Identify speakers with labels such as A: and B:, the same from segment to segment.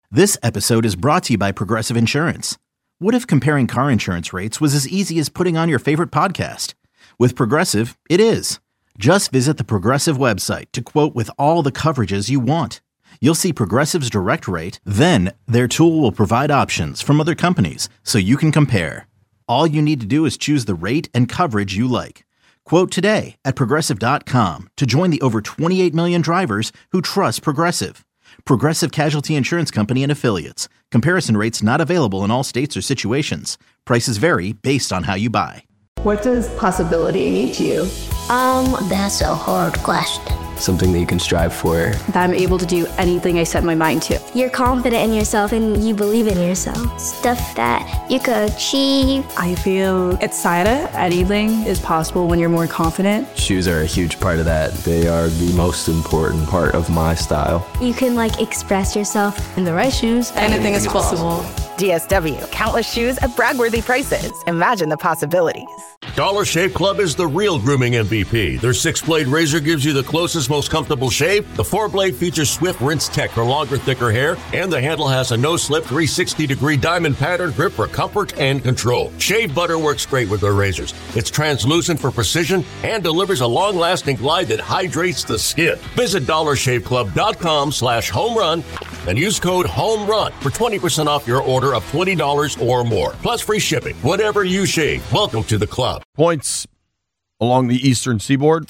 A: This episode is brought to you by Progressive Insurance. What if comparing car insurance rates was as easy as putting on your favorite podcast? With Progressive, it is. Just visit the Progressive website to quote with all the coverages you want. You'll see Progressive's direct rate, then their tool will provide options from other companies so you can compare. All you need to do is choose the rate and coverage you like. Quote today at Progressive.com to join the over 28 million drivers who trust Progressive. Progressive Casualty Insurance Company and Affiliates. Comparison rates not available in all states or situations. Prices vary based on how you buy.
B: What does possibility mean to you?
C: That's a hard question.
D: Something that you can strive for.
E: That I'm able to do anything I set my mind to.
C: You're confident in yourself and you believe in yourself. Stuff that you could achieve.
E: I feel excited. Anything is possible when you're more confident.
D: Shoes are a huge part of that. They are the most important part of my style.
C: You can express yourself.
E: In the right shoes, anything is possible.
F: DSW, countless shoes at brag-worthy prices. Imagine the possibilities.
G: Dollar Shave Club is the real grooming MVP. Their 6-blade razor gives you the closest, most comfortable shave. The 4-blade features Swift Rinse Tech for longer, thicker hair. And the handle has a no-slip 360-degree diamond pattern grip for comfort and control. Shave butter works great with their razors. It's translucent for precision and delivers a long-lasting glide that hydrates the skin. Visit DollarShaveClub.com/homerun and use code HOMERUN for 20% off your order of $20 or more. Plus free shipping. Whatever you shave, welcome to the club.
H: Points along the eastern seaboard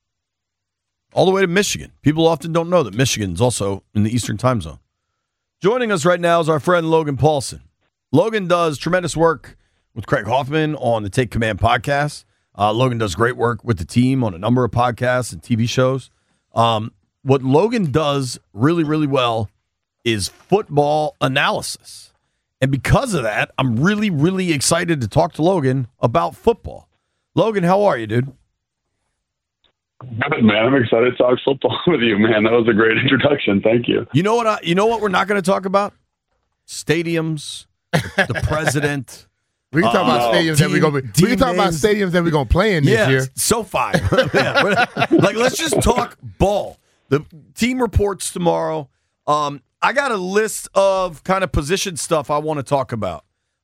H: all the way to Michigan. People often don't know that Michigan's also in the eastern time zone. Joining us right now is our friend Logan Paulsen. Logan does tremendous work with Craig Hoffman on the Take Command podcast. Logan does great work with the team on a number of podcasts and TV shows. What Logan does really, really well is football analysis. And because of that, I'm really, really excited to talk to Logan about football. Logan, how are you, dude?
I: Good, man. I'm excited to talk football with you, man. That was a great introduction. Thank you.
H: You know what we're not going to talk about? Stadiums, the president.
J: We can talk about stadiums that we're going to be. We can talk about stadiums that we're going to play in this year.
H: SoFi. Let's just talk ball. The team reports tomorrow. I got a list of kind of position stuff I want to talk about.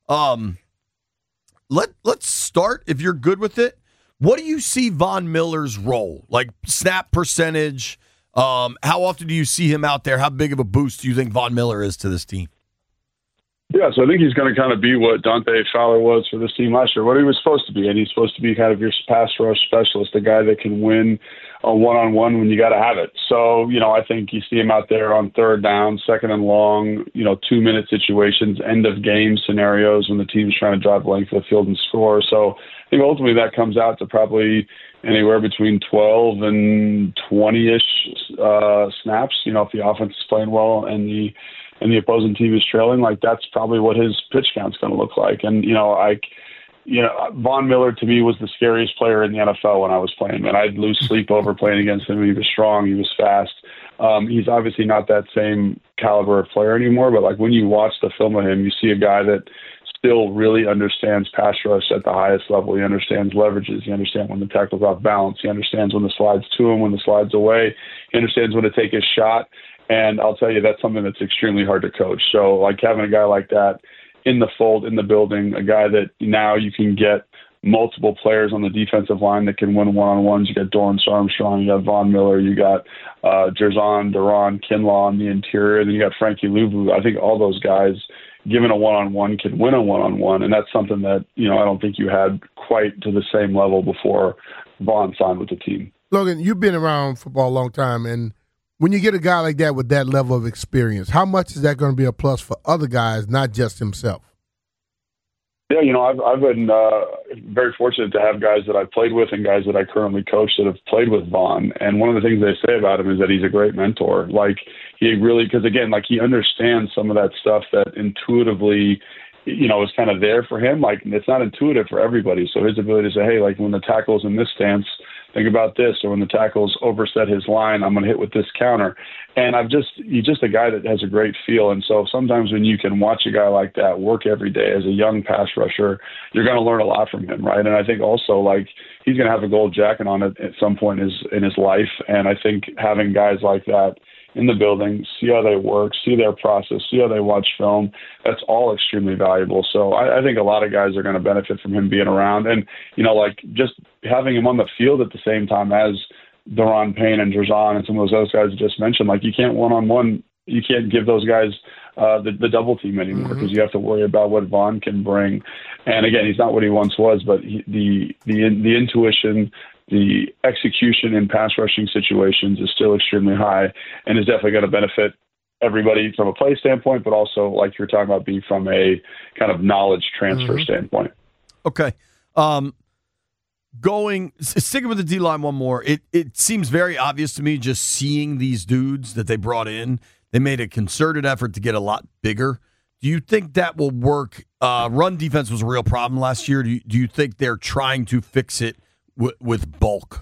H: Let's start, if you're good with it. What do you see Von Miller's role? Like snap percentage? How often do you see him out there? How big of a boost do you think Von Miller is to this team?
I: Yeah, so I think he's going to kind of be what Dante Fowler was for this team last year, what he was supposed to be. And he's supposed to be kind of your pass rush specialist, a guy that can win a one-on-one when you got to have it. So, I think you see him out there on third down, second and long, 2-minute situations, end of game scenarios when the team's trying to drive the length of the field and score. So I think ultimately that comes out to probably anywhere between 12 and 20-ish snaps, if the offense is playing well and the opposing team is trailing, that's probably what his pitch count's going to look like. And, Von Miller to me was the scariest player in the NFL when I was playing, and I'd lose sleep over playing against him. He was strong. He was fast. He's obviously not that same caliber of player anymore, but when you watch the film of him, you see a guy that still really understands pass rush at the highest level. He understands leverages. He understands when the tackle's off balance. He understands when the slide's to him, when the slide's away. He understands when to take his shot. And I'll tell you, that's something that's extremely hard to coach. So having a guy like that in the fold, in the building, a guy that now you can get multiple players on the defensive line that can win one-on-ones. You got Dorrance Armstrong, you got Von Miller, you got Jerzon, Duran, Kinlaw on the interior, then you got Frankie Luvu. I think all those guys, given a one-on-one, can win a one-on-one, and that's something that, I don't think you had quite to the same level before Von signed with the team.
J: Logan, you've been around football a long time, and when you get a guy like that with that level of experience, how much is that going to be a plus for other guys, not just himself?
I: Yeah, I've been very fortunate to have guys that I've played with and guys that I currently coach that have played with Von. And one of the things they say about him is that he's a great mentor. He really, because again, he understands some of that stuff that intuitively, is kind of there for him. It's not intuitive for everybody. So his ability to say, hey, when the tackle's in this stance, think about this, or when the tackle's overset his line, I'm going to hit with this counter. And he's just a guy that has a great feel. And so sometimes when you can watch a guy like that work every day as a young pass rusher, you're going to learn a lot from him, right? And I think also, like, he's going to have a gold jacket on it at some point in his life. And I think having guys like that in the building, see how they work, see their process, see how they watch film. That's all extremely valuable. So I think a lot of guys are going to benefit from him being around. And, like just having him on the field at the same time as Daron Payne and Derzan and some of those other guys I just mentioned, like you can't one-on-one, you can't give those guys the double team anymore because you have to worry about what Vaughn can bring. And again, he's not what he once was, but the intuition, the execution in pass rushing situations is still extremely high and is definitely going to benefit everybody from a play standpoint, but also like you're talking about being from a kind of knowledge transfer standpoint.
H: Okay. Sticking with the D-line one more, it seems very obvious to me just seeing these dudes that they brought in. They made a concerted effort to get a lot bigger. Do you think that will work? Run defense was a real problem last year. Do you think they're trying to fix it with bulk?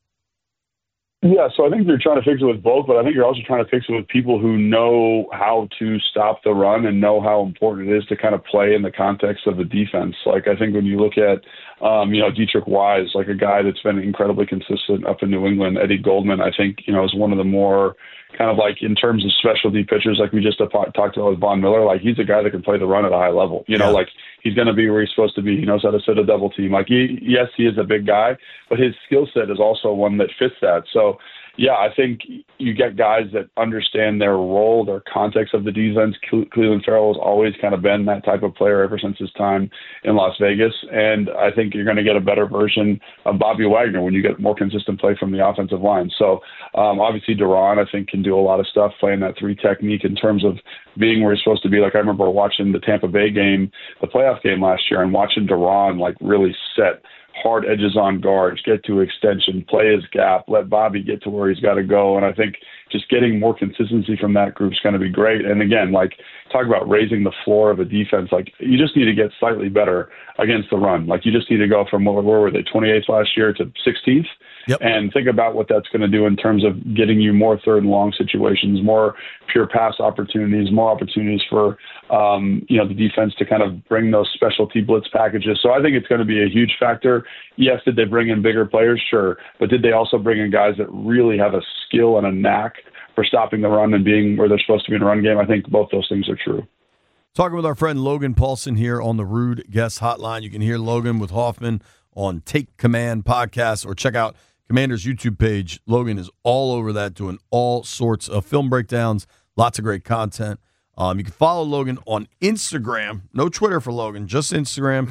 I: Yeah, so I think they're trying to fix it with bulk, but I think you're also trying to fix it with people who know how to stop the run and know how important it is to kind of play in the context of the defense. Like I think when you look at, Dietrich Wise, like a guy that's been incredibly consistent up in New England, Eddie Goldman, I think, is one of the more kind of like in terms of specialty pitchers, like we just talked about with Von Miller, like he's a guy that can play the run at a high level. Like he's going to be where he's supposed to be. He knows how to set a double team. Like yes, he is a big guy, but his skill set is also one that fits that. So yeah, I think you get guys that understand their role, their context of the defense. Cleveland Farrell has always kind of been that type of player ever since his time in Las Vegas. And I think you're going to get a better version of Bobby Wagner when you get more consistent play from the offensive line. So obviously Daron, I think, can do a lot of stuff playing that 3 technique in terms of being where he's supposed to be. Like I remember watching the Tampa Bay game, the playoff game last year, and watching Daron like really set hard edges on guards, get to extension, play his gap, let Bobby get to where he's got to go. And I think just getting more consistency from that group is going to be great. And again, like talk about raising the floor of a defense, like you just need to get slightly better against the run. Like you just need to go from where were they, 28th last year to 16th. Yep. And think about what that's going to do in terms of getting you more third and long situations, more pure pass opportunities, more opportunities for the defense to kind of bring those specialty blitz packages. So I think it's going to be a huge factor. Yes, did they bring in bigger players? Sure. But did they also bring in guys that really have a skill and a knack for stopping the run and being where they're supposed to be in the run game? I think both those things are true.
H: Talking with our friend Logan Paulsen here on the Rude Guest Hotline. You can hear Logan with Hoffman on Take Command podcast or check out Commander's YouTube page. Logan is all over that, doing all sorts of film breakdowns, lots of great content. You can follow Logan on Instagram. No Twitter for Logan, just Instagram.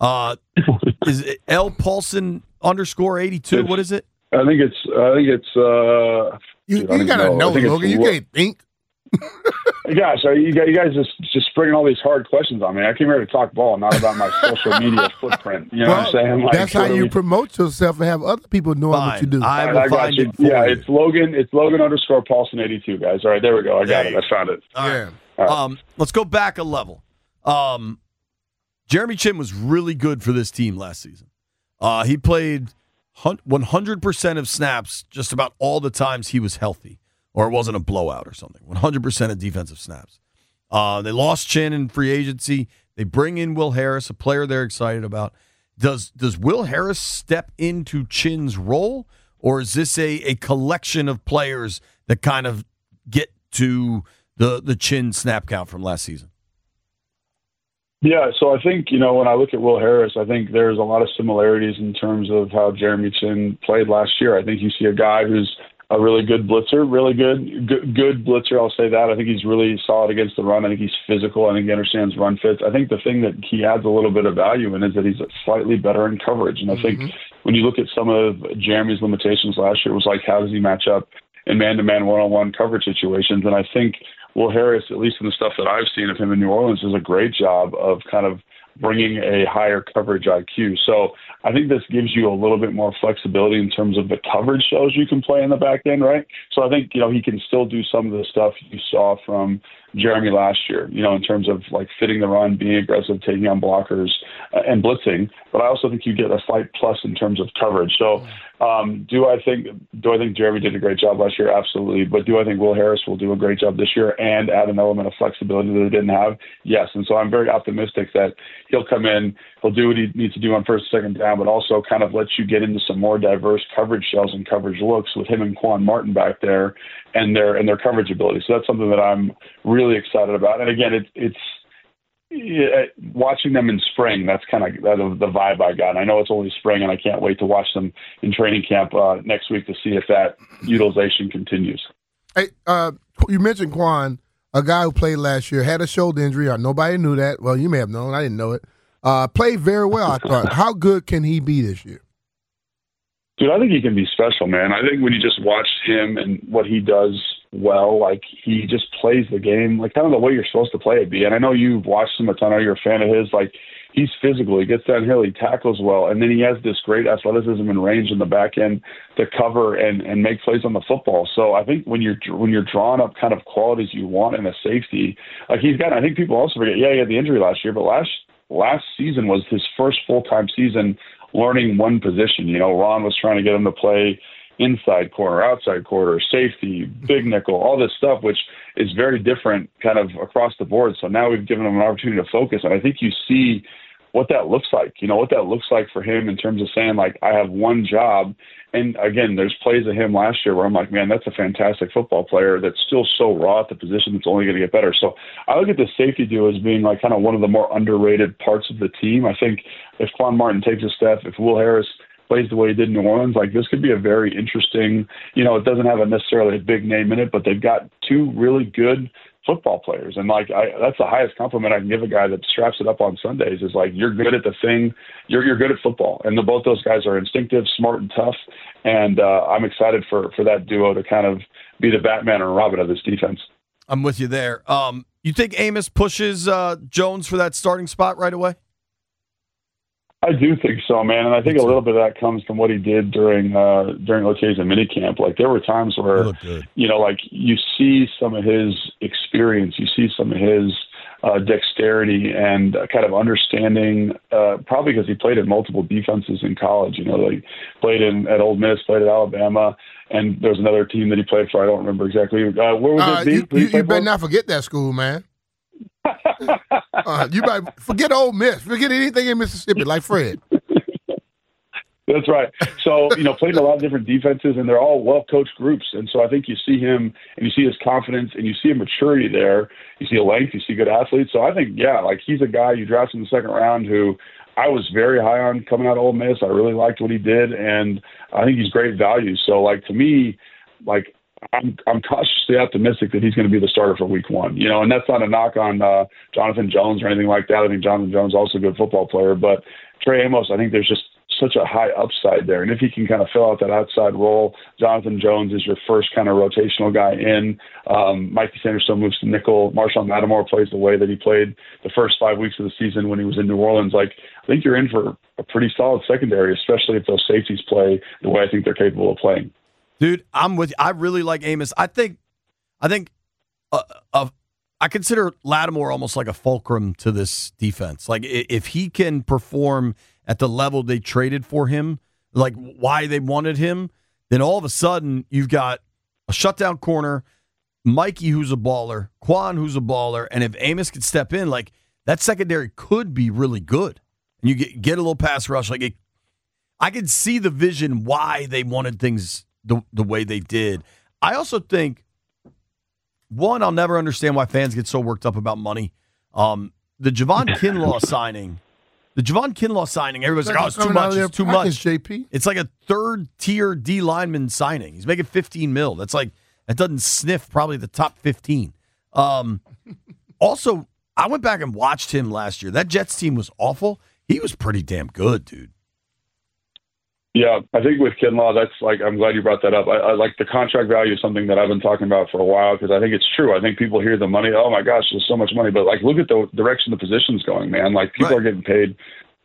H: Is it L Paulsen _82? What is it?
I: I think it's.
J: You gotta know, Logan. You can't think.
I: Gosh, you guys just bringing all these hard questions on me. I came here to talk ball, not about my social media footprint. You know what I'm saying? Like,
J: that's how you promote yourself and have other people knowing what you do.
H: I got you.
I: It's Logan. It's Logan _Paulsen 82, guys. All right, there we go. I got it. I found it.
H: All right. Let's go back a level. Jeremy Chinn was really good for this team last season. He played 100% of snaps just about all the times he was healthy, or it wasn't a blowout or something. 100% of defensive snaps. They lost Chinn in free agency. They bring in Will Harris, a player they're excited about. Does Will Harris step into Chinn's role, or is this a collection of players that kind of get to the Chinn snap count from last season?
I: Yeah, so I think, when I look at Will Harris, I think there's a lot of similarities in terms of how Jeremy Chinn played last year. I think you see a guy who's a really good blitzer, really good blitzer, I'll say that. I think he's really solid against the run. I think he's physical. I think he understands run fits. I think the thing that he adds a little bit of value in is that he's slightly better in coverage. And I think when you look at some of Jeremy's limitations last year, it was like, how does he match up in man-to-man, one-on-one coverage situations? And I think Will Harris, at least in the stuff that I've seen of him in New Orleans, does a great job of kind of bringing a higher coverage IQ. So I think this gives you a little bit more flexibility in terms of the coverage shows you can play in the back end, right? So I think, he can still do some of the stuff you saw from Jeremy last year, in terms of like fitting the run, being aggressive, taking on blockers, and blitzing. But I also think you get a slight plus in terms of coverage. So do I think Jeremy did a great job last year? Absolutely. But do I think Will Harris will do a great job this year and add an element of flexibility that they didn't have? Yes. And so I'm very optimistic that he'll come in, he'll do what he needs to do on first and second down, but also kind of let you get into some more diverse coverage shells and coverage looks with him and Quan Martin back there and their coverage ability. So that's something that I'm really excited about. And again, it's watching them in spring. That's kind of the vibe I got. And I know it's only spring, and I can't wait to watch them in training camp next week to see if that utilization continues.
J: Hey, you mentioned Quan, a guy who played last year, had a shoulder injury. Nobody knew that. Well, you may have known. I didn't know it. Played very well, I thought. How good can he be this year?
I: Dude, I think he can be special, man. I think when you just watch him and what he does well, like he just plays the game like kind of the way you're supposed to play it, B. And I know you've watched him a ton. I know you're a fan of his. Like he's physical. He gets downhill. He tackles well. And then he has this great athleticism and range in the back end to cover and make plays on the football. So I think when you're drawing up kind of qualities you want in a safety, like he's got, I think people also forget, he had the injury last year, but last season was his first full-time season learning one position. Ron was trying to get him to play inside corner, outside corner, safety, big nickel, all this stuff, which is very different kind of across the board. So now we've given him an opportunity to focus. And I think you see what that looks like, what that looks like for him in terms of saying, like, I have one job. And again, there's plays of him last year where I'm like, man, that's a fantastic football player that's still so raw at the position that's only going to get better. So I look at the safety duo as being like kind of one of the more underrated parts of the team. I think if Quan Martin takes a step, if Will Harris plays the way he did in New Orleans, like this could be a very interesting, it doesn't have necessarily a big name in it, but they've got two really good football players. And like, that's the highest compliment I can give a guy that straps it up on Sundays is like, you're good at the thing. You're good at football. And both those guys are instinctive, smart, and tough. And I'm excited for that duo to kind of be the Batman and Robin of this defense.
H: I'm with you there. You think Amos pushes Jones for that starting spot right away?
I: I do think so, man, and I think a little bit of that comes from what he did during OTAs and minicamp. Like there were times where, like you see some of his experience, you see some of his dexterity and kind of understanding. Probably because he played in multiple defenses in college. Like played at Ole Miss, played at Alabama, and there's another team that he played for. I don't remember exactly. Where was it?
J: You better not forget that school, man. You might forget Ole Miss. Forget anything in Mississippi, like Fred.
I: That's right. So, played in a lot of different defenses, and they're all well-coached groups. And so I think you see him, and you see his confidence, and you see a maturity there. You see a length. You see good athletes. So I think, like he's a guy you draft in the second round who I was very high on coming out of Ole Miss. I really liked what he did, and I think he's great value. So, like, to me, like, I'm cautiously optimistic that he's going to be the starter for week one, and that's not a knock on Jonathan Jones or anything like that. I think Jonathan Jones is also a good football player, but Trey Amos, I think there's just such a high upside there. And if he can kind of fill out that outside role, Jonathan Jones is your first kind of rotational guy in. Mikey Sanderson moves to nickel. Marshawn Lattimore plays the way that he played the first 5 weeks of the season when he was in New Orleans. Like, I think you're in for a pretty solid secondary, especially if those safeties play the way I think they're capable of playing.
H: Dude, I'm with you. I really like Amos. I think I consider Lattimore almost like a fulcrum to this defense. Like, if he can perform at the level they traded for him, like why they wanted him, then all of a sudden you've got a shutdown corner, Mikey who's a baller, Quan who's a baller, and if Amos could step in, like that secondary could be really good. And you get a little pass rush. Like I could see the vision why they wanted things the way they did. I also think, one, I'll never understand why fans get so worked up about money. The Javon Kinlaw signing, everybody's like, oh, it's too much, it's too much.
J: JP.
H: It's like a third-tier D lineman signing. He's making $15 million. That's like, that doesn't sniff probably the top 15. Also, I went back and watched him last year. That Jets team was awful. He was pretty damn good, dude.
I: Yeah, I think with Kinlaw, that's like, I'm glad you brought that up. I like the contract value is something that I've been talking about for a while because I think it's true. I think people hear the money, oh my gosh, there's so much money, but like look at the direction the position's going, man. Like people are getting paid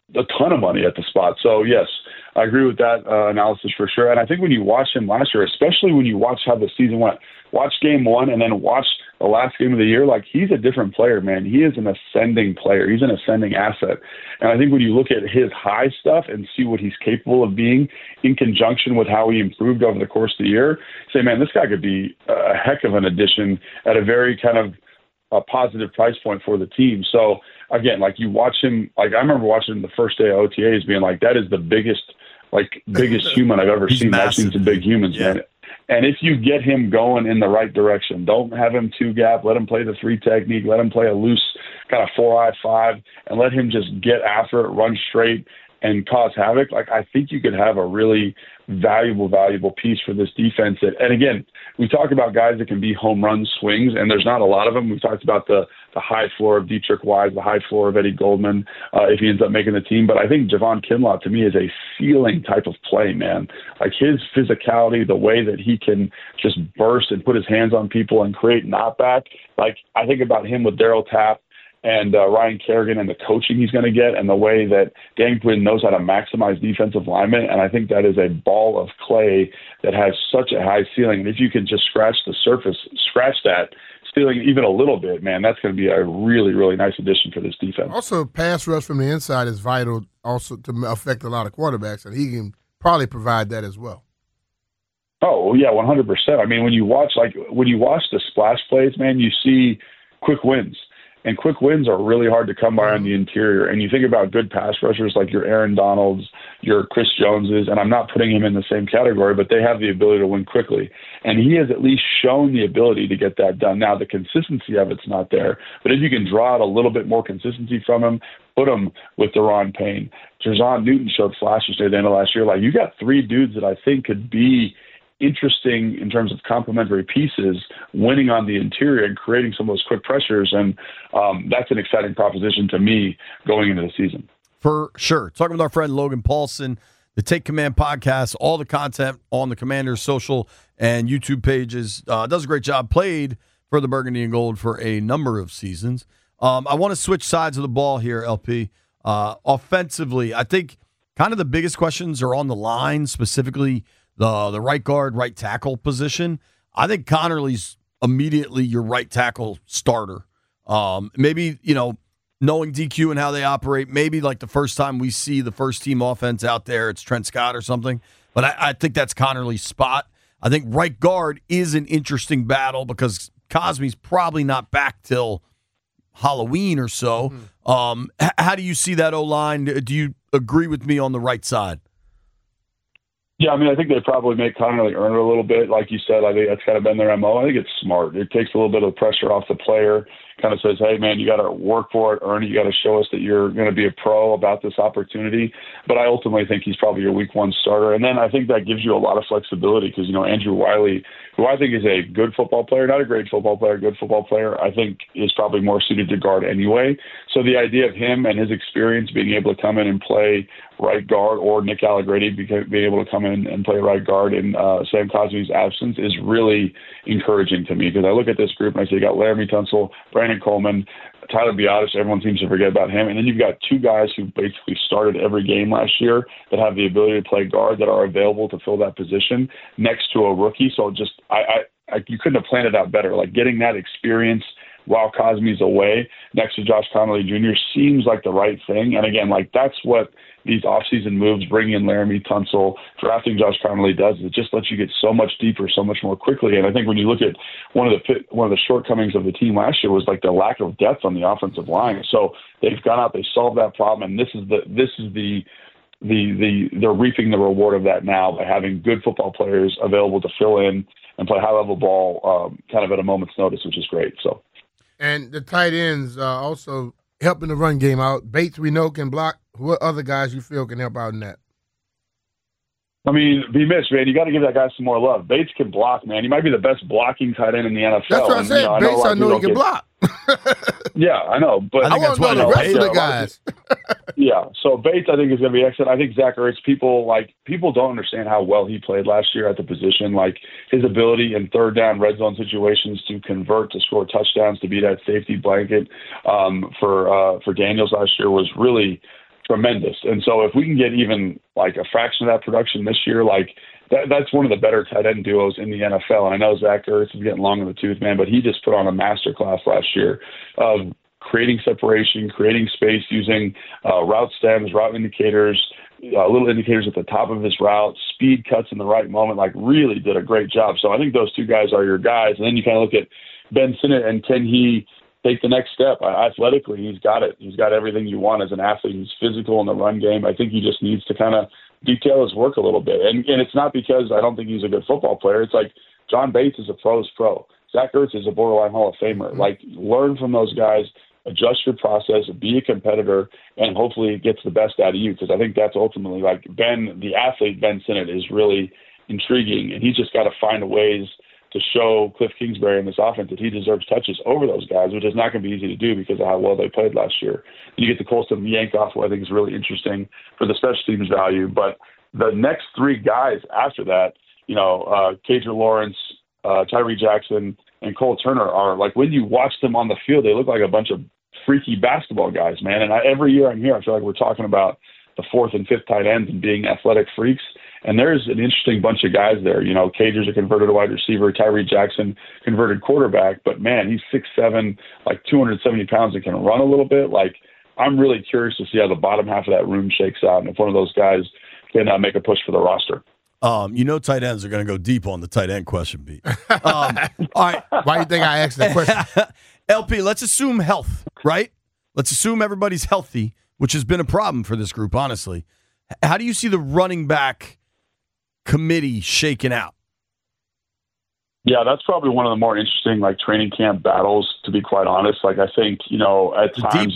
I: a ton of money at the spot. So, yes, I agree with that analysis for sure. And I think when you watch him last year, especially when you watch how the season went, watch game one and then watch the last game of the year, like, he's a different player, man. He is an ascending player. He's an ascending asset. And I think when you look at his high stuff and see what he's capable of being in conjunction with how he improved over the course of the year, say, man, this guy could be a heck of an addition at a very kind of a positive price point for the team. So, again, like, you watch him, like, I remember watching him the first day of OTAs being like, that is the biggest human I've ever seen. Massive. I've seen some big humans, man. And if you get him going in the right direction, don't have him two gap, let him play the 3 technique, let him play a loose kind of 4-eye-5, and let him just get after it, run straight, and cause havoc. Like, I think you could have a really valuable piece for this defense. And again, we talk about guys that can be home run swings, and there's not a lot of them. We've talked about the high floor of Dietrich Wise, the high floor of Eddie Goldman, if he ends up making the team. But I think Javon Kinlaw, to me, is a ceiling type of play, man. Like, his physicality, the way that he can just burst and put his hands on people and create knockback. Like, I think about him with Darryl Tapp and Ryan Kerrigan and the coaching he's going to get and the way that Dan Quinn knows how to maximize defensive linemen. And I think that is a ball of clay that has such a high ceiling. And if you can just scratch the surface, scratch that ceiling even a little bit, man, that's going to be a really, really nice addition for this defense.
J: Also, pass rush from the inside is vital also to affect a lot of quarterbacks, and he can probably provide that as well.
I: Oh, yeah, 100%. I mean, when you watch the splash plays, man, you see quick wins. And quick wins are really hard to come by on the interior. And you think about good pass rushers like your Aaron Donalds, your Chris Joneses, and I'm not putting him in the same category, but they have the ability to win quickly. And he has at least shown the ability to get that done. Now, the consistency of it's not there. But if you can draw out a little bit more consistency from him, put him with Daron Payne. Terzon Newton showed flashes near the end of last year. Like, you got 3 dudes that I think could be interesting in terms of complementary pieces, winning on the interior and creating some of those quick pressures. And that's an exciting proposition to me going into the season.
H: For sure. Talking with our friend Logan Paulsen, the Take Command podcast, all the content on the Commanders' social and YouTube pages. Does a great job. Played for the Burgundy and Gold for a number of seasons. I want to switch sides of the ball here, LP. Offensively, I think kind of the biggest questions are on the line, specifically the right guard, right tackle position. I think Connerly's immediately your right tackle starter. Maybe, knowing DQ and how they operate, maybe like the first time we see the first team offense out there, it's Trent Scott or something. But I think that's Connerly's spot. I think right guard is an interesting battle because Cosme's probably not back till Halloween or so. How do you see that O-line? Do you agree with me on the right side?
I: Yeah, I mean, I think they probably make Connerly earn it a little bit. Like you said, I think that's kind of been their MO. I think it's smart. It takes a little bit of pressure off the player, kind of says, hey, man, you got to work for it, earn it. You got to show us that you're going to be a pro about this opportunity. But I ultimately think he's probably your week 1 starter. And then I think that gives you a lot of flexibility because, Andrew Wiley, who I think is a good football player, not a great football player, good football player, I think is probably more suited to guard anyway. So the idea of him and his experience being able to come in and play right guard, or Nick Allegretti being able to come in and play right guard in Sam Cosme's absence is really encouraging to me because I look at this group and I say you got Laramie Tunsil, Brandon Coleman, Tyler Biadasz, everyone seems to forget about him. And then you've got 2 guys who basically started every game last year that have the ability to play guard that are available to fill that position next to a rookie. So just you couldn't have planned it out better. Like getting that experience while Cosme's away next to Josh Connerly Jr. seems like the right thing. And again, like that's what these offseason moves, bringing in Laramie Tunsil, drafting Josh Connerly does. It just lets you get so much deeper, so much more quickly. And I think when you look at one of the shortcomings of the team last year was like the lack of depth on the offensive line. So they've gone out, they solved that problem, and they're reaping the reward of that now by having good football players available to fill in and play high level ball kind of at a moment's notice, which is great. So.
J: And the tight ends also helping the run game out. Bates, we know, can block. What other guys you feel can help out in that?
I: I mean, be Mitch, man. You got to give that guy some more love. Bates can block, man. He might be the best blocking tight end in the NFL.
J: That's what I said. Bates, I know he can block.
I: Yeah, I know. But
J: I want to know the rest of the guys.
I: Yeah, so Bates, I think, is going to be excellent. I think Zach Ertz, people don't understand how well he played last year at the position. Like his ability in third down, red zone situations to convert, to score touchdowns, to be that safety blanket for Daniels last year was really tremendous. And so if we can get even like a fraction of that production this year, like that's one of the better tight end duos in the NFL. And I know Zach Ertz is getting long in the tooth, man, but he just put on a masterclass last year of creating separation, creating space, using route stems, route indicators, little indicators at the top of his route, speed cuts in the right moment, like really did a great job. So I think those two guys are your guys. And then you kind of look at Ben Sinnott, and can he take the next step? Athletically, he's got it. He's got everything you want as an athlete. He's physical in the run game. I think he just needs to kind of detail his work a little bit. And it's not because I don't think he's a good football player. It's like John Bates is a pro's pro. Zach Ertz is a borderline Hall of Famer. Like, learn from those guys, adjust your process, be a competitor, and hopefully it gets the best out of you, because I think that's ultimately, like, the athlete, Ben Sinnott, is really intriguing, and he's just got to find ways to show Cliff Kingsbury in this offense that he deserves touches over those guys, which is not going to be easy to do because of how well they played last year. And you get the Colston Yankoff, who I think is really interesting for the special teams value. But the next three guys after that, Kedra Lawrence, Tyree Jackson, and Cole Turner are, like, when you watch them on the field, they look like a bunch of freaky basketball guys, man. And every year I'm here, I feel like we're talking about the fourth and fifth tight ends and being athletic freaks. And there's an interesting bunch of guys there. Cager's a converted wide receiver. Tyree Jackson, converted quarterback. But, man, he's 6'7", like 270 pounds, and can run a little bit. Like, I'm really curious to see how the bottom half of that room shakes out and if one of those guys can make a push for the roster.
H: Tight ends are going to go deep on the tight end question, Pete. All right.
J: Why do you think I asked that question?
H: LP, let's assume health, right? Let's assume everybody's healthy, which has been a problem for this group, honestly. How do you see the running back committee shaken out?
I: Yeah, that's probably one of the more interesting, like, training camp battles, to be quite honest. Like, I think, at times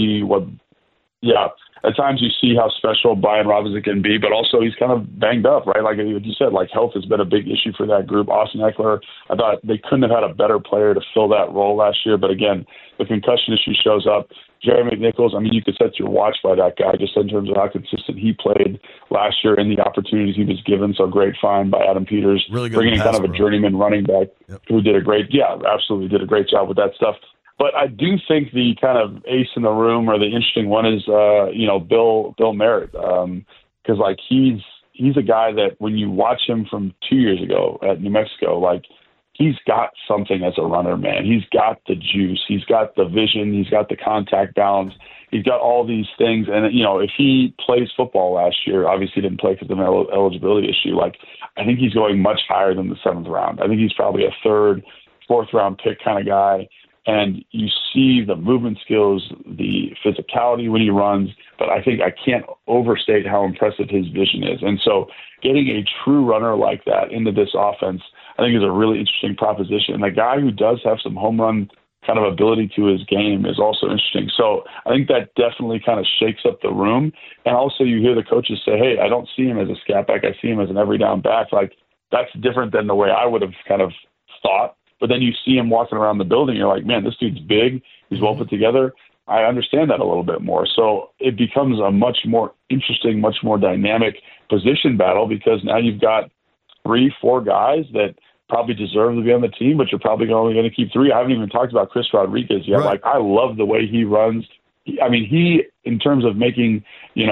I: at times you see how special Brian Robinson can be, but also he's kind of banged up, right? Like you said, like, health has been a big issue for that group. Austin Eckler, I thought they couldn't have had a better player to fill that role last year, but again, the concussion issue shows up. Jerry McNichols, I mean, you could set your watch by that guy just in terms of how consistent he played last year and the opportunities he was given. So great find by Adam Peters,
H: really good
I: bringing in kind of a journeyman running back who did a great job with that stuff. But I do think the kind of ace in the room, or the interesting one, is Bill Merritt, because like he's a guy that when you watch him from 2 years ago at New Mexico, like, he's got something as a runner, man. He's got the juice, he's got the vision, he's got the contact balance, he's got all these things. And if he plays football last year, obviously he didn't play because of an eligibility issue. Like, I think he's going much higher than the 7th round. I think he's probably a 3rd, 4th round pick kind of guy. And you see the movement skills, the physicality when he runs, but I think I can't overstate how impressive his vision is. And so getting a true runner like that into this offense, I think, is a really interesting proposition. And a guy who does have some home run kind of ability to his game is also interesting. So I think that definitely kind of shakes up the room. And also you hear the coaches say, hey, I don't see him as a scat back. I see him as an every down back. Like, that's different than the way I would have kind of thought. But then you see him walking around the building, you're like, man, this dude's big, he's well put together. I understand that a little bit more. So it becomes a much more interesting, much more dynamic position battle, because now you've got 3-4 guys that probably deserve to be on the team, but you're probably only going to keep 3. I haven't even talked about Chris Rodriguez yet. Right. Like, I love the way he runs. I mean, he, in terms of making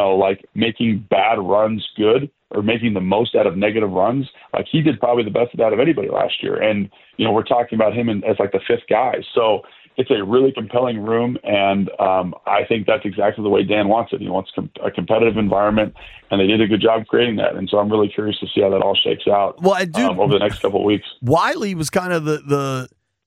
I: bad runs good, or making the most out of negative runs, like, he did probably the best of that of anybody last year. And, we're talking about him as like the 5th guy. So it's a really compelling room. And I think that's exactly the way Dan wants it. He wants a competitive environment, and they did a good job creating that. And so I'm really curious to see how that all shakes out over the next couple of weeks.
H: Wiley was kind of the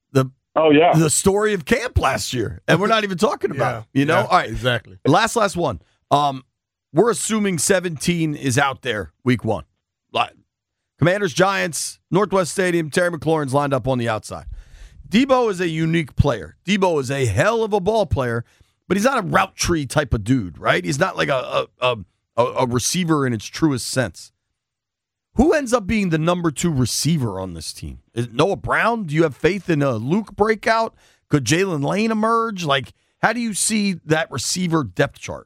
H: story of camp last year, and we're not even talking about it, All right,
J: exactly.
H: Last one. We're assuming 17 is out there week 1. Commanders, Giants, Northwest Stadium, Terry McLaurin's lined up on the outside. Debo is a unique player. Debo is a hell of a ball player, but he's not a route tree type of dude, right? He's not like a receiver in its truest sense. Who ends up being the number 2 receiver on this team? Is it Noah Brown? Do you have faith in a Luke breakout? Could Jalen Lane emerge? Like, how do you see that receiver depth chart?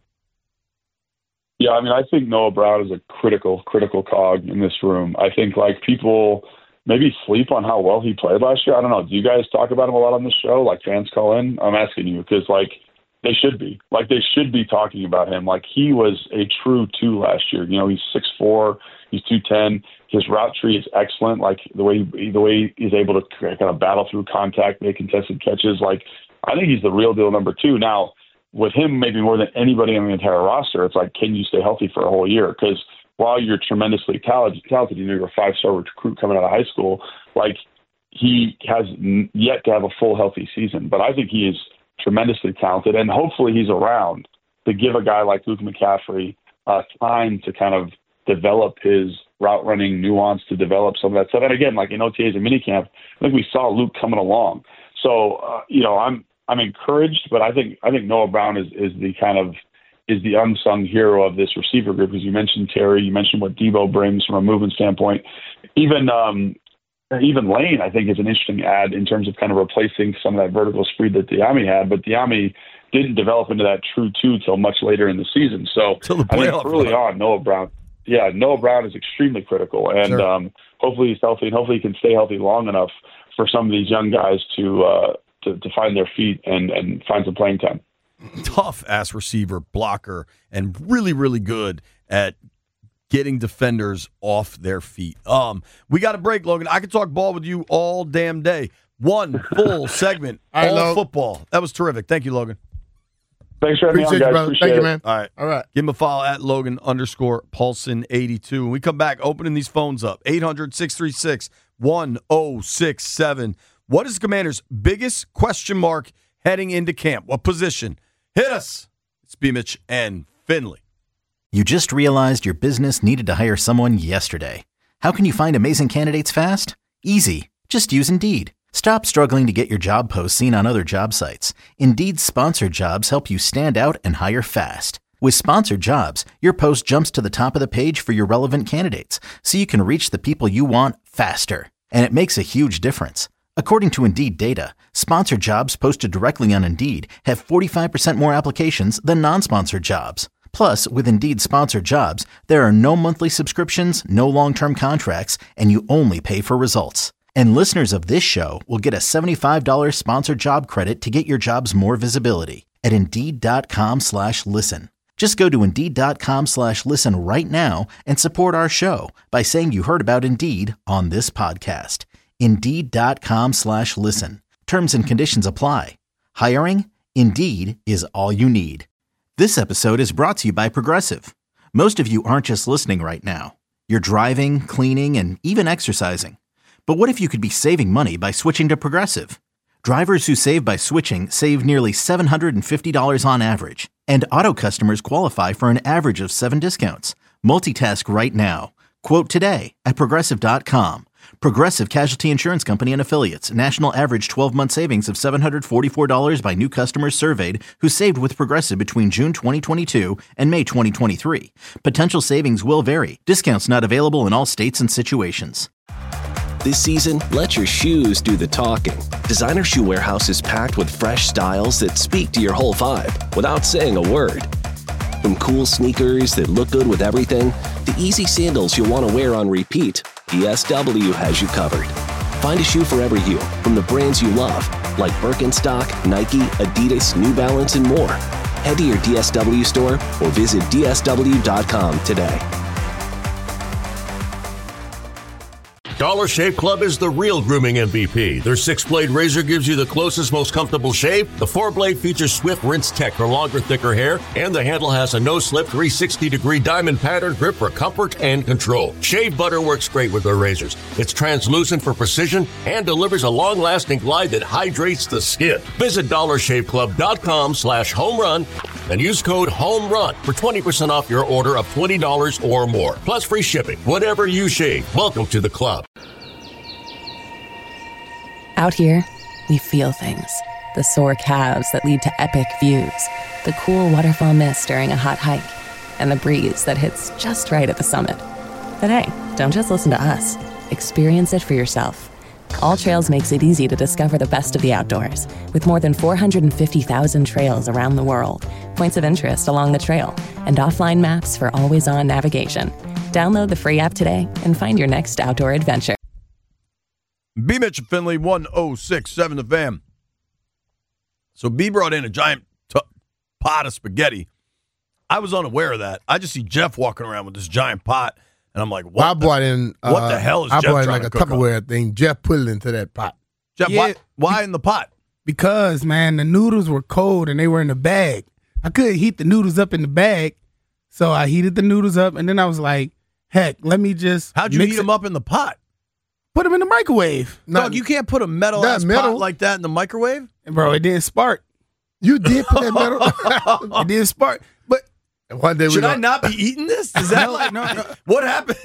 I: Yeah, I mean, I think Noah Brown is a critical cog in this room. I think, like, people maybe sleep on how well he played last year. I don't know. Do you guys talk about him a lot on the show? Like, fans call in? I'm asking you because, like, They should be. Like, they should be talking about him. Like, he was a true 2 last year. You know, he's 6'4", he's 210. His route tree is excellent. Like, the way he's able to kind of battle through contact, make contested catches. Like, I think he's the real deal number 2. Now, with him maybe more than anybody on the entire roster, it's like, can you stay healthy for a whole year? Because while you're tremendously talented, you know, you're a 5-star recruit coming out of high school, like, he has yet to have a full healthy season. But I think he is tremendously talented, and hopefully he's around to give a guy like Luke McCaffrey time to kind of develop his route running nuance, to develop some of that stuff. And again, like in OTAs and minicamp, I think we saw Luke coming along. So you know, I'm encouraged, but I think Noah Brown is the unsung hero of this receiver group. Because you mentioned Terry, you mentioned what Debo brings from a movement standpoint. Even Lane, I think, is an interesting add in terms of kind of replacing some of that vertical speed that Diame had. But Diame didn't develop into that true 2 till much later in the season. So I think early on, Noah Brown is extremely critical. And sure. Hopefully he's healthy, and hopefully he can stay healthy long enough for some of these young guys to find their feet and find some playing time.
H: Tough-ass receiver, blocker, and really, really good at getting defenders off their feet. We got a break, Logan. I could talk ball with you all damn day. One full segment, all football. That was terrific. Thank you, Logan.
I: Thanks for having me on, guys. Appreciate
J: Thank
I: it.
J: you, man.
H: All right. Give him a follow at Logan_Paulsen82. When we come back, opening these phones up, 800-636-1067. What is the Commanders' biggest question mark heading into camp? What position? Hit us. It's B-Mitch and Finley.
A: You just realized your business needed to hire someone yesterday. How can you find amazing candidates fast? Easy. Just use Indeed. Stop struggling to get your job posts seen on other job sites. Indeed's sponsored jobs help you stand out and hire fast. With sponsored jobs, your post jumps to the top of the page for your relevant candidates, so you can reach the people you want faster. And it makes a huge difference. According to Indeed data, sponsored jobs posted directly on Indeed have 45% more applications than non-sponsored jobs. Plus, with Indeed sponsored jobs, there are no monthly subscriptions, no long-term contracts, and you only pay for results. And listeners of this show will get a $75 sponsored job credit to get your jobs more visibility at Indeed.com/listen. Just go to Indeed.com/listen right now and support our show by saying you heard about Indeed on this podcast. Indeed.com/listen. Terms and conditions apply. Hiring? Indeed is all you need. This episode is brought to you by Progressive. Most of you aren't just listening right now. You're driving, cleaning, and even exercising. But what if you could be saving money by switching to Progressive? Drivers who save by switching save nearly $750 on average. And auto customers qualify for an average of 7 discounts. Multitask right now. Quote today at Progressive.com. Progressive Casualty Insurance Company and Affiliates. National average 12-month savings of $744 by new customers surveyed who saved with Progressive between June 2022 and May 2023. Potential savings will vary. Discounts not available in all states and situations.
K: This season, let your shoes do the talking. Designer Shoe Warehouse is packed with fresh styles that speak to your whole vibe without saying a word. From cool sneakers that look good with everything, to easy sandals you'll want to wear on repeat, DSW has you covered. Find a shoe for every you, from the brands you love, like Birkenstock, Nike, Adidas, New Balance, and more. Head to your DSW store or visit DSW.com today.
G: Dollar Shave Club is the real grooming MVP. Their 6-blade razor gives you the closest, most comfortable shave. The 4-blade features swift rinse tech for longer, thicker hair, and the handle has a no-slip 360-degree diamond pattern grip for comfort and control. Shave butter works great with their razors. It's translucent for precision and delivers a long-lasting glide that hydrates the skin. Visit DollarShaveClub.com/homerun and use code HOMERUN for 20% off your order of $20 or more. Plus free shipping. Whatever you shave, welcome to the club.
L: Out here, we feel things. The sore calves that lead to epic views, the cool waterfall mist during a hot hike, and the breeze that hits just right at the summit. But hey, don't just listen to us. Experience it for yourself. All Trails makes it easy to discover the best of the outdoors, with more than 450,000 trails around the world, points of interest along the trail, and offline maps for always-on navigation. Download the free app today and find your next outdoor adventure.
H: B. Mitch Finley, 1067 The Fan. So B brought in a giant pot of spaghetti. I was unaware of that. I just see Jeff walking around with this giant pot, and I'm like, what?
J: Well, I brought in.
H: What the hell is
J: I
H: Jeff
J: brought in
H: trying
J: like a
H: to cook
J: Tupperware thing. Jeff put it into that pot.
H: Jeff, why in the pot?
M: Because, man, the noodles were cold and they were in the bag. I couldn't heat the noodles up in the bag, so I heated the noodles up, and then I was like, heck, let me just
H: How'd you heat them up in the pot?
M: Put them in the microwave.
H: Dog, you can't put a metal-ass pot like that in the microwave?
M: Bro, it didn't spark.
J: You did put that metal.
M: It didn't spark. But
J: one day
H: should I not be eating this? Is that
M: no.
H: What happened?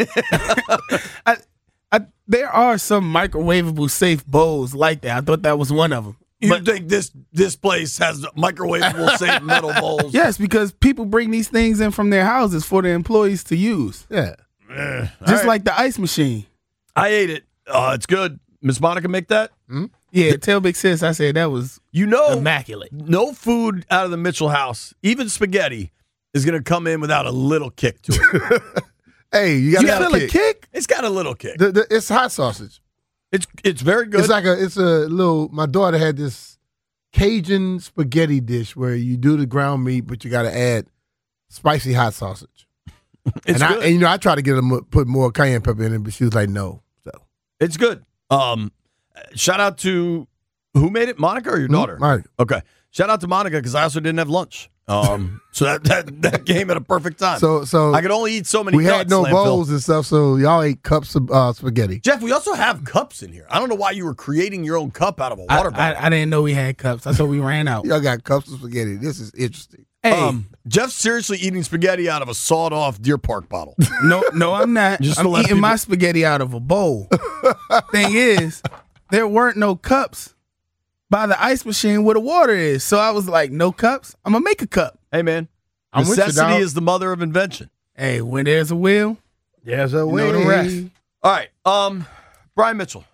M: There are some microwavable safe bowls like that. I thought that was one of them.
H: You think this place has microwavable safe metal bowls?
M: Yes, because people bring these things in from their houses for their employees to use.
J: Yeah.
M: Just like the ice machine.
H: I ate it. It's good. Miss Monica make that?
M: Yeah, tell Big Sis I said that was immaculate.
H: No food out of the Mitchell house, even spaghetti, is going to come in without a little kick to it.
J: Hey, you got
H: feel a kick? It's got a little kick.
J: It's hot sausage.
H: It's very good.
J: It's a little. My daughter had this Cajun spaghetti dish where you do the ground meat, but you got to add spicy hot sausage.
H: It's good.
J: And I tried to get her to put more cayenne pepper in it, but she was like, no. So
H: it's good. Shout out to who made it, Monica or your daughter?
J: Monica.
H: Okay. Shout out to Monica because I also didn't have lunch. So that came at a perfect time.
J: So
H: I could only eat so many.
J: We had no bowls and stuff, so y'all ate cups of spaghetti.
H: Jeff, we also have cups in here. I don't know why you were creating your own cup out of a water bottle.
M: I didn't know we had cups. I thought we ran out.
J: Y'all got cups of spaghetti. This is interesting.
M: Hey,
H: Jeff's seriously eating spaghetti out of a sawed-off Deer Park bottle.
M: No, I'm not. I'm eating my spaghetti out of a bowl. Thing is, there weren't no cups by the ice machine where the water is. So I was like, no cups? I'm going to make a cup.
H: Hey, man. Necessity is the mother of invention.
M: Hey, when there's a will,
J: there's a way.
M: You know the rest.
H: All right. Brian Mitchell.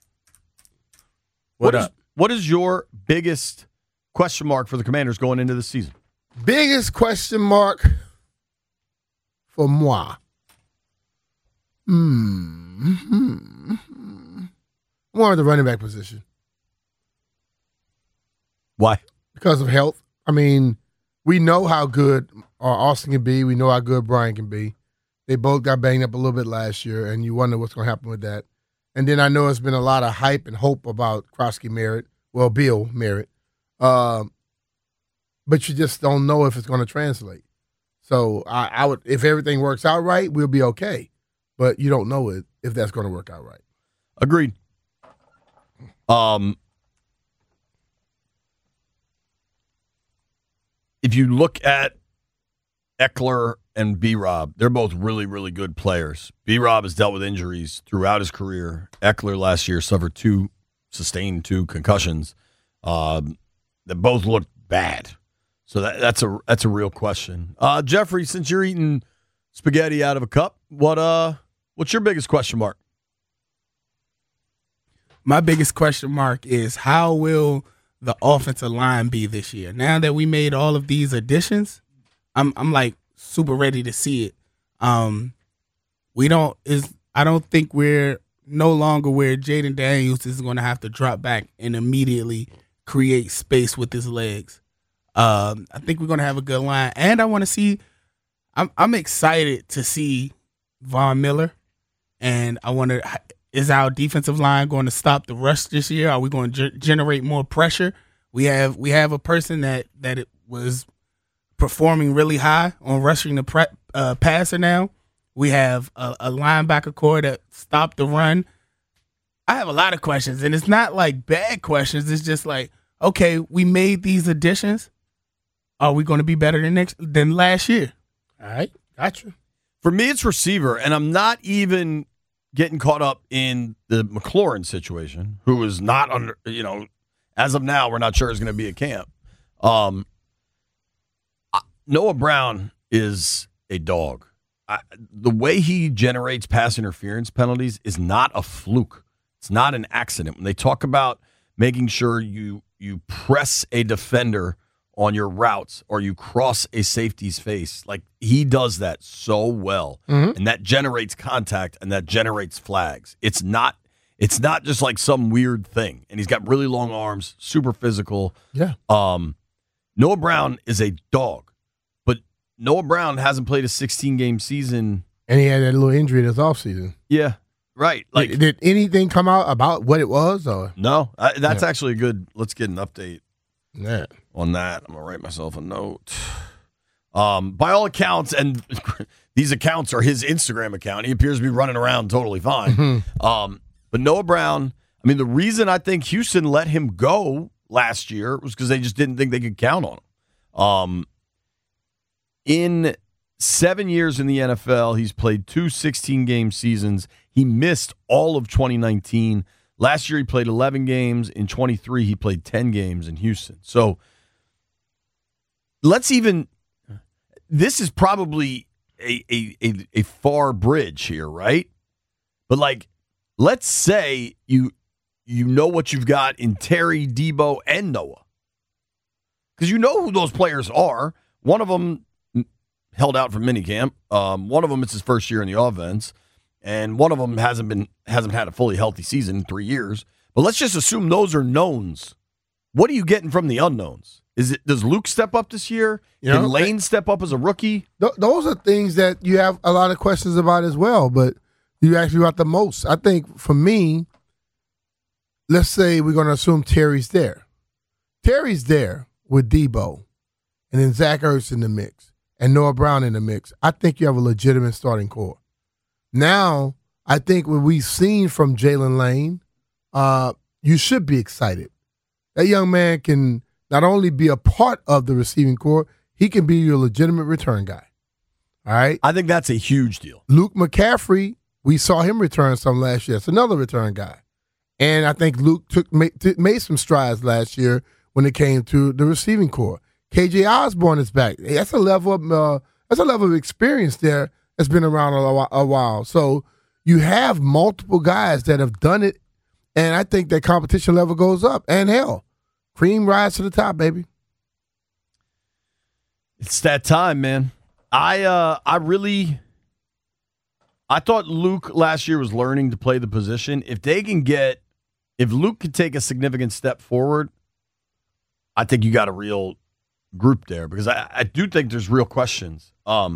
H: What is your biggest question mark for the Commanders going into the season?
J: Biggest question mark for moi. More of the running back position.
H: Why?
J: Because of health. I mean, we know how good Austin can be. We know how good Brian can be. They both got banged up a little bit last year, and you wonder what's going to happen with that. And then I know it's been a lot of hype and hope about Krosky Merritt. Well, Bill Merritt. But you just don't know if it's going to translate. So I would, if everything works out right, we'll be okay. But you don't know if that's going to work out right.
H: Agreed. If you look at Eckler and B-Rob, they're both really, really good players. B-Rob has dealt with injuries throughout his career. Eckler last year sustained two concussions that both looked bad. So that's a real question. Jeffrey, since you're eating spaghetti out of a cup, what's your biggest question mark?
M: My biggest question mark is how will the offensive line be this year? Now that we made all of these additions, I'm like super ready to see it. I don't think we're no longer where Jaden Daniels is going to have to drop back and immediately create space with his legs. I think we're going to have a good line, and I want to see. I'm excited to see Von Miller, and I wonder, is our defensive line going to stop the rush this year? Are we going to generate more pressure? We have a person that it was performing really high on rushing the passer now. We have a linebacker core that stopped the run. I have a lot of questions, and it's not like bad questions. It's just like, okay, we made these additions. Are we going to be better than last year?
J: All right, gotcha.
H: For me, it's receiver, and I'm not even getting caught up in the McLaurin situation, who is not under, as of now, we're not sure is going to be at camp. Noah Brown is a dog. The way he generates pass interference penalties is not a fluke. It's not an accident. When they talk about making sure you press a defender on your routes or you cross a safety's face, like he does that so well, and that generates contact and that generates flags. It's not just like some weird thing. And he's got really long arms, super physical.
J: Yeah.
H: Noah Brown is a dog, but Noah Brown hasn't played a 16-game season.
J: And he had that little injury this offseason.
H: Yeah, right. Like,
J: did anything come out about what it was? Or
H: no, that's actually good. Let's get an update
J: on
H: that. I'm going to write myself a note. By all accounts, and these accounts are his Instagram account, he appears to be running around totally fine. But Noah Brown, I mean, the reason I think Houston let him go last year was because they just didn't think they could count on him. In 7 years in the NFL, he's played 2 16-game seasons. He missed all of 2019. Last year, he played 11 games. In 23, he played 10 games in Houston. So this is probably a far bridge here, right? But, like, let's say you know what you've got in Terry, Debo, and Noah. Because you know who those players are. One of them held out from minicamp. One of them, it's his first year in the offense. And one of them hasn't had a fully healthy season in 3 years. But let's just assume those are knowns. What are you getting from the unknowns? Does Luke step up this year? Can Lane step up as a rookie?
J: Those are things that you have a lot of questions about as well, but you asked me about the most. I think for me, let's say we're going to assume Terry's there. Terry's there with Debo, and then Zach Ertz in the mix, and Noah Brown in the mix. I think you have a legitimate starting core. Now, I think what we've seen from Jalen Lane, you should be excited. That young man can not only be a part of the receiving core, he can be your legitimate return guy. All right?
H: I think that's a huge deal.
J: Luke McCaffrey, we saw him return some last year. It's another return guy. And I think Luke made some strides last year when it came to the receiving core. KJ Osborne is back. That's a level of experience there that's been around a while. So you have multiple guys that have done it, and I think that competition level goes up. And hell, cream rise to the top, baby.
H: It's that time, man. I thought Luke last year was learning to play the position. If Luke could take a significant step forward, I think you got a real group there, because I do think there's real questions.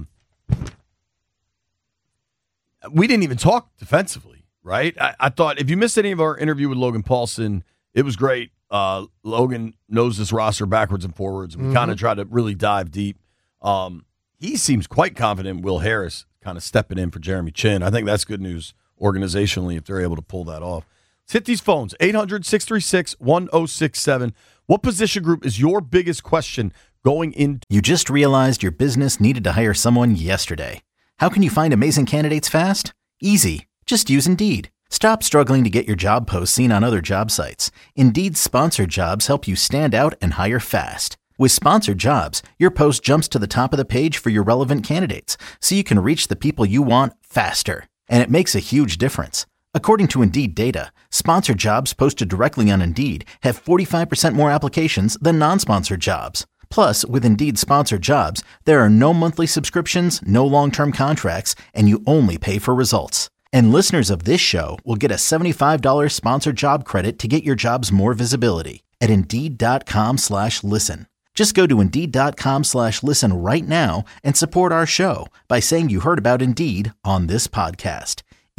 H: We didn't even talk defensively, right? I thought if you missed any of our interview with Logan Paulson, it was great. Logan knows this roster backwards and forwards, and we kind of try to really dive deep. He seems quite confident Will Harris kind of stepping in for Jeremy Chin. I think that's good news organizationally if they're able to pull that off. Let's hit these phones, 800-636-1067. What position group is your biggest question going into?
A: You just realized your business needed to hire someone yesterday. How can you find amazing candidates fast? Easy. Just use Indeed. Stop struggling to get your job posts seen on other job sites. Indeed's sponsored jobs help you stand out and hire fast. With sponsored jobs, your post jumps to the top of the page for your relevant candidates, so you can reach the people you want faster. And it makes a huge difference. According to Indeed data, sponsored jobs posted directly on Indeed have 45% more applications than non-sponsored jobs. Plus, with Indeed sponsored jobs, there are no monthly subscriptions, no long-term contracts, and you only pay for results. And listeners of this show will get a $75 sponsored job credit to get your jobs more visibility at Indeed.com/listen. Just go to Indeed.com/listen right now and support our show by saying you heard about Indeed on this podcast.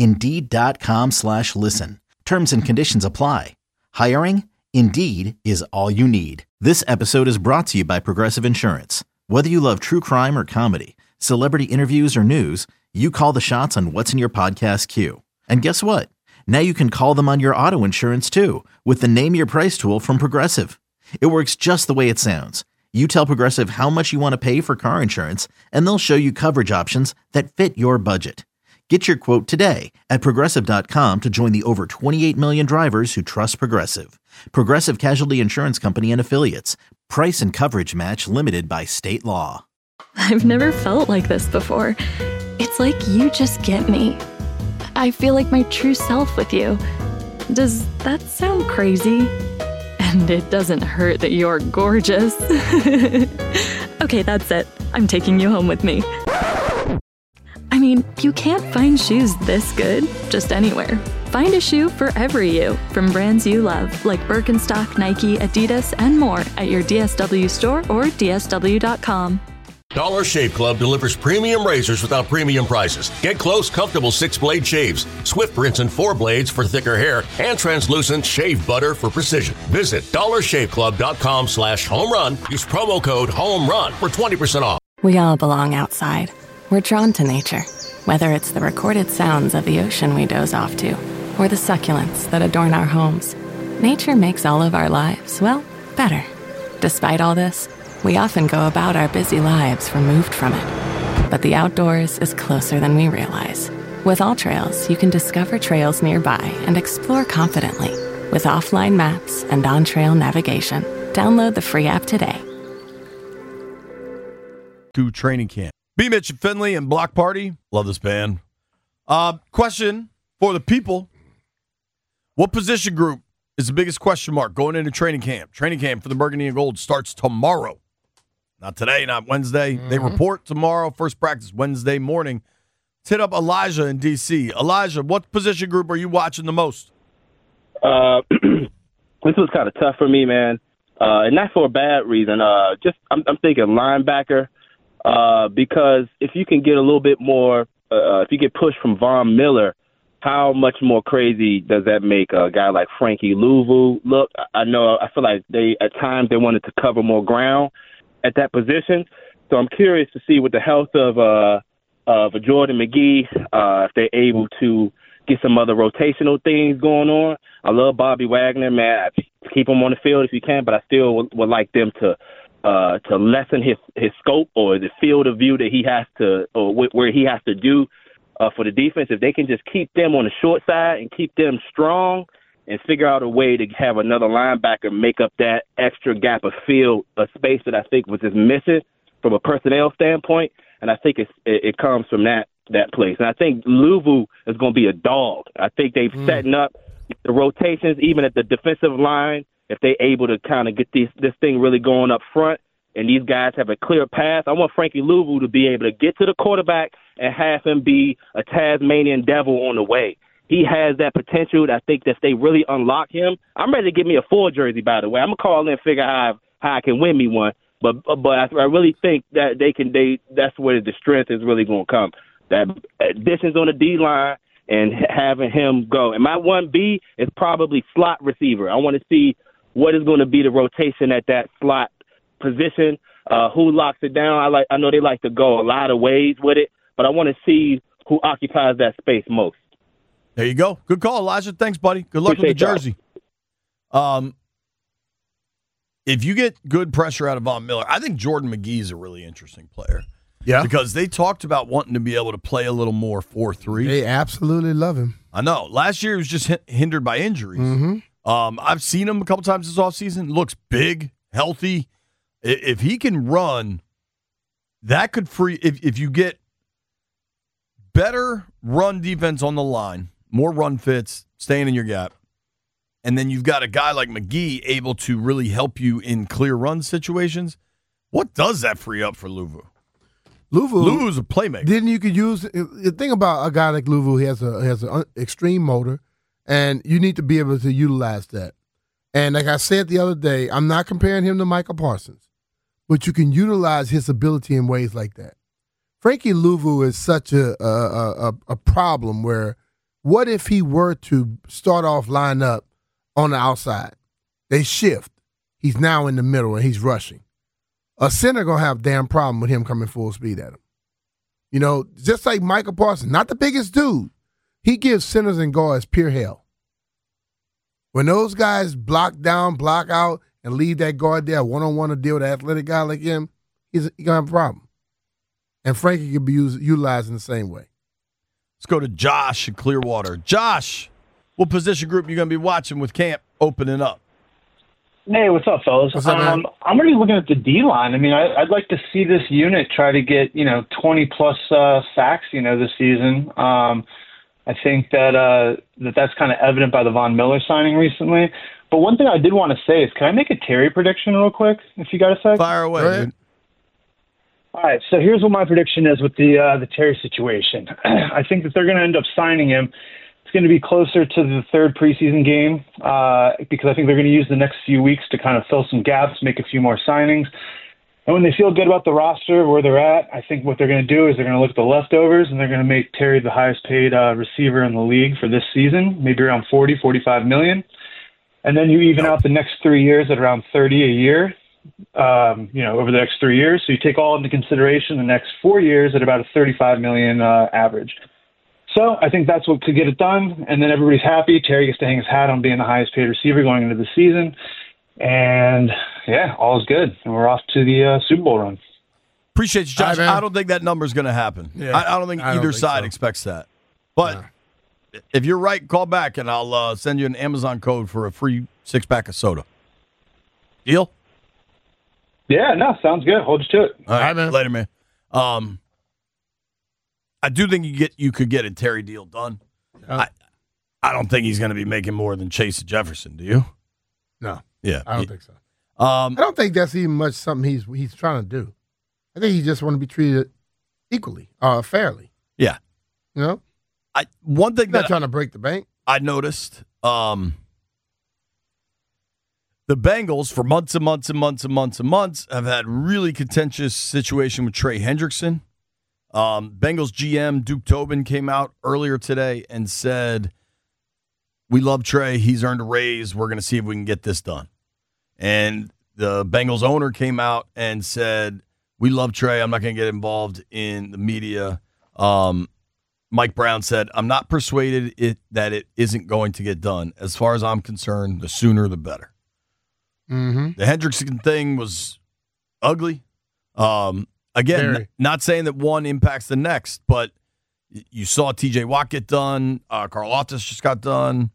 A: Indeed.com/listen. Terms and conditions apply. Hiring? Indeed is all you need. This episode is brought to you by Progressive Insurance. Whether you love true crime or comedy, celebrity interviews or news, you call the shots on what's in your podcast queue. And guess what? Now you can call them on your auto insurance too with the Name Your Price tool from Progressive. It works just the way it sounds. You tell Progressive how much you want to pay for car insurance, and they'll show you coverage options that fit your budget. Get your quote today at Progressive.com to join the over 28 million drivers who trust Progressive. Progressive Casualty Insurance Company and Affiliates. Price and coverage match limited by state law.
N: I've never felt like this before. It's like you just get me. I feel like my true self with you. Does that sound crazy? And it doesn't hurt that you're gorgeous. Okay, that's it. I'm taking you home with me. I mean, you can't find shoes this good just anywhere. Find a shoe for every you, from brands you love, like Birkenstock, Nike, Adidas, and more at your DSW store or DSW.com.
G: Dollar Shave Club delivers premium razors without premium prices. Get close, comfortable 6-blade shaves, swift rinse and 4 blades for thicker hair, and translucent shave butter for precision. Visit dollarshaveclub.com/home-run. Use promo code HOME-RUN for 20% off.
L: We all belong outside. We're drawn to nature, whether it's the recorded sounds of the ocean we doze off to, or the succulents that adorn our homes. Nature makes all of our lives, well, better. Despite all this, we often go about our busy lives removed from it. But the outdoors is closer than we realize. With AllTrails, you can discover trails nearby and explore confidently. With offline maps and on-trail navigation, download the free app today.
H: To training camp. B. Mitch and Finley and Block Party. Love this band. Question for the people. What position group is the biggest question mark going into training camp? Training camp for the Burgundy and Gold starts tomorrow. Not today, not Wednesday. They report tomorrow. First practice Wednesday morning. Let's hit up Elijah in D.C. Elijah, what position group are you watching the most?
O: This was kind of tough for me, man, and not for a bad reason. I'm thinking linebacker because if you can get a little bit more, if you get pushed from Von Miller, how much more crazy does that make a guy like Frankie Louvu look? I feel like at times they wanted to cover more ground at that position. So I'm curious to see with the health of Jordan McGee, if they're able to get some other rotational things going on. I love Bobby Wagner, man. Keep him on the field if you can, but I still would like them to lessen his scope or the field of view that he has to, or where he has to do for the defense. If they can just keep them on the short side and keep them strong and figure out a way to have another linebacker make up that extra gap of field, a space that I think was just missing from a personnel standpoint. And I think it comes from that place. And I think Louvu is going to be a dog. I think they've setting up the rotations, even at the defensive line, if they're able to kind of get this thing really going up front and these guys have a clear path. I want Frankie Louvu to be able to get to the quarterback and have him be a Tasmanian devil on the way. He has that potential. I think that if they really unlock him, I'm ready to get me a 4 jersey, by the way. I'm going to call in and figure out how I can win me one. But I really think that that's where the strength is really going to come. That additions on the D-line and having him go. And my 1B is probably slot receiver. I want to see what is going to be the rotation at that slot position, who locks it down. I know they like to go a lot of ways with it, but I want to see who occupies that space most.
H: There you go. Good call, Elijah. Thanks, buddy. Good luck with the jersey. If you get good pressure out of Von Miller, I think Jordan McGee is a really interesting player.
J: Yeah.
H: Because they talked about wanting to be able to play a little more 4-3.
J: They absolutely love him.
H: I know. Last year he was just hindered by injuries.
J: Mm-hmm.
H: I've seen him a couple times this offseason. Looks big, healthy. If he can run, that could free – if you get better run defense on the line, more run fits, staying in your gap, and then you've got a guy like McGee able to really help you in clear run situations, what does that free up for Louvu? Louvu's a playmaker.
J: Then you could use the thing about a guy like Louvu. He has an extreme motor, and you need to be able to utilize that. And like I said the other day, I'm not comparing him to Michael Parsons, but you can utilize his ability in ways like that. Frankie Louvu is such a problem where what if he were to start off line up on the outside? They shift. He's now in the middle and he's rushing. A center going to have a damn problem with him coming full speed at him. You know, just like Michael Parsons, not the biggest dude. He gives centers and guards pure hell. When those guys block down, block out, and leave that guard there one-on-one to deal with an athletic guy like him, he's going to have a problem. And Frankie can be utilized in the same way.
H: Let's go to Josh in Clearwater. Josh, what position group you going to be watching with camp opening up?
P: Hey, what's up, fellas?
J: What's up, man?
P: I'm already looking at the D-line. I mean, I'd like to see this unit try to get, 20-plus sacks, this season. I think that's kind of evident by the Von Miller signing recently. But one thing I did want to say is, can I make a Terry prediction real quick, if you got a sec?
H: Fire away, dude.
P: All right, so here's what my prediction is with the Terry situation. I think that they're going to end up signing him. It's going to be closer to the third preseason game because I think they're going to use the next few weeks to kind of fill some gaps, make a few more signings. And when they feel good about the roster, where they're at, I think what they're going to do is they're going to look at the leftovers, and they're going to make Terry the highest paid receiver in the league for this season, maybe around $40-45 million. And then you even out the next 3 years at around $30 a year, over the next 3 years. So you take all into consideration the next 4 years at about a $35 million average. So I think that's what could get it done. And then everybody's happy. Terry gets to hang his hat on being the highest paid receiver going into the season. And, yeah, all is good. And we're off to the Super Bowl run.
H: Appreciate you, Josh. I don't think that number's going to happen.
J: Yeah,
H: I don't think either side expects that. But if you're right, call back, and I'll send you an Amazon code for a free 6-pack of soda. Deal?
P: Yeah, no, sounds good. Hold you to it.
H: All right, man. Later, man. I do think you could get a Terry deal done. I don't think he's going to be making more than Chase Jefferson. Do you?
J: No.
H: Yeah,
J: I don't think so. I don't think that's even much something he's trying to do. I think he just want to be treated equally, fairly.
H: Yeah.
J: You know?
H: One thing
J: not trying to break the bank.
H: I noticed the Bengals for months and months and months and months and months have had really contentious situation with Trey Hendrickson. Bengals GM Duke Tobin came out earlier today and said, "We love Trey. He's earned a raise. We're going to see if we can get this done." And the Bengals owner came out and said, "We love Trey. I'm not going to get involved in the media." Mike Brown said, "I'm not persuaded that it isn't going to get done. As far as I'm concerned, the sooner the better."
J: Mm-hmm.
H: The Hendrickson thing was ugly. Again, not saying that one impacts the next, but you saw T.J. Watt get done. Carl Loftus just got done.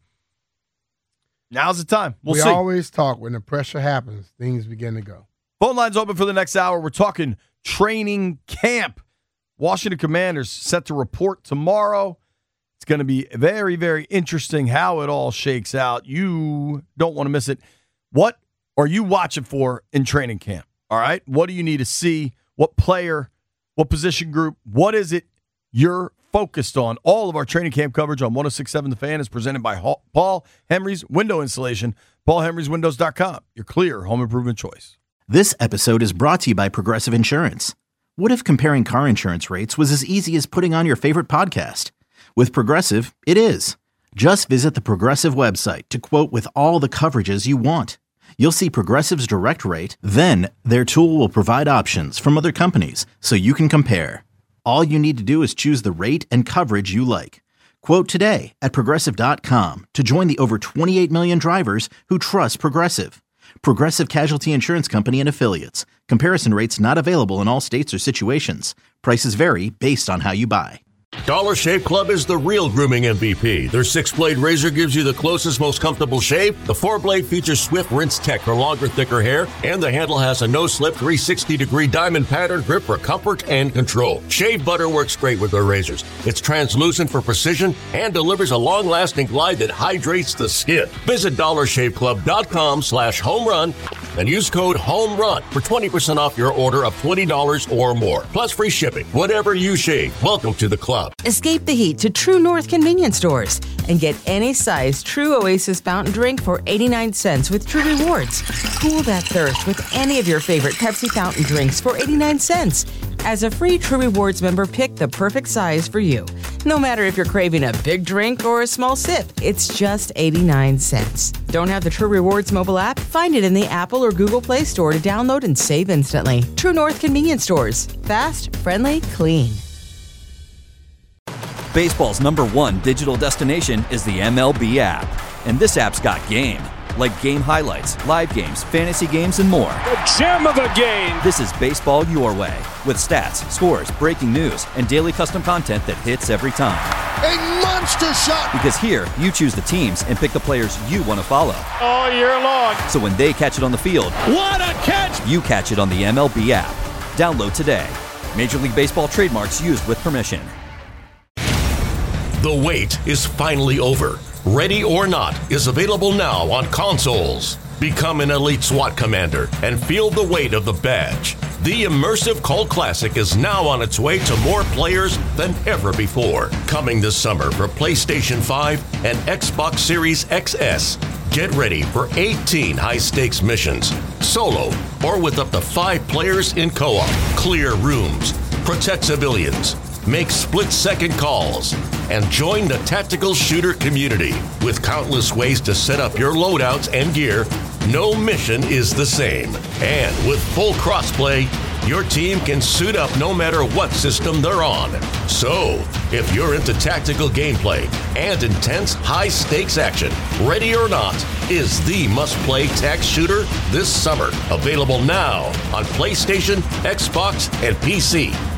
H: Now's the time. We'll see.
J: We always talk when the pressure happens, things begin to go.
H: Phone lines open for the next hour. We're talking training camp. Washington Commanders set to report tomorrow. It's going to be very, very interesting how it all shakes out. You don't want to miss it. What are you watching for in training camp? All right? What do you need to see? What player? What position group? What is it you're focused on? All of our training camp coverage on 106.7 The Fan is presented by Paul Henry's Window Installation. PaulHenry'sWindows.com. Your clear home improvement choice.
A: This episode is brought to you by Progressive Insurance. What if comparing car insurance rates was as easy as putting on your favorite podcast? With Progressive, it is. Just visit the Progressive website to quote with all the coverages you want. You'll see Progressive's direct rate, then their tool will provide options from other companies so you can compare. All you need to do is choose the rate and coverage you like. Quote today at Progressive.com to join the over 28 million drivers who trust Progressive. Progressive Casualty Insurance Company and Affiliates. Comparison rates not available in all states or situations. Prices vary based on how you buy.
G: Dollar Shave Club is the real grooming MVP. Their 6-blade razor gives you the closest, most comfortable shave. The 4-blade features Swift Rinse Tech for longer, thicker hair, and the handle has a no-slip 360-degree diamond pattern grip for comfort and control. Shave butter works great with their razors. It's translucent for precision and delivers a long-lasting glide that hydrates the skin. Visit DollarShaveClub.com/homerun and use code HOMERUN for 20% off your order of $20 or more. Plus free shipping. Whatever you shave, welcome to the club.
Q: Escape the heat to True North convenience stores and get any size True Oasis fountain drink for 89 cents with True Rewards. Cool that thirst with any of your favorite Pepsi fountain drinks for 89 cents. As a free True Rewards member, pick the perfect size for you. No matter if you're craving a big drink or a small sip, it's just 89 cents. Don't have the True Rewards mobile app? Find it in the Apple or Google Play Store to download and save instantly. True North convenience stores. Fast, friendly, clean.
R: Baseball's #1 digital destination is the MLB app. And this app's got game. Like game highlights, live games, fantasy games, and more.
S: The gem of a game!
R: This is baseball your way. With stats, scores, breaking news, and daily custom content that hits every time.
S: A monster shot!
R: Because here, you choose the teams and pick the players you want to follow.
S: All year long.
R: So when they catch it on the field,
S: what a catch!
R: You catch it on the MLB app. Download today. Major League Baseball trademarks used with permission.
G: The wait is finally over. Ready or Not is available now on consoles. Become an elite SWAT commander and feel the weight of the badge. The immersive cult classic is now on its way to more players than ever before. Coming this summer for PlayStation 5 and Xbox Series XS. Get ready for 18 high-stakes missions, solo or with up to 5 players in co-op. Clear rooms, protect civilians, make split-second calls, and join the tactical shooter community. With countless ways to set up your loadouts and gear, no mission is the same. And with full crossplay, your team can suit up no matter what system they're on. So, if you're into tactical gameplay and intense high-stakes action, Ready or Not is the must-play tac shooter this summer. Available now on PlayStation, Xbox, and PC.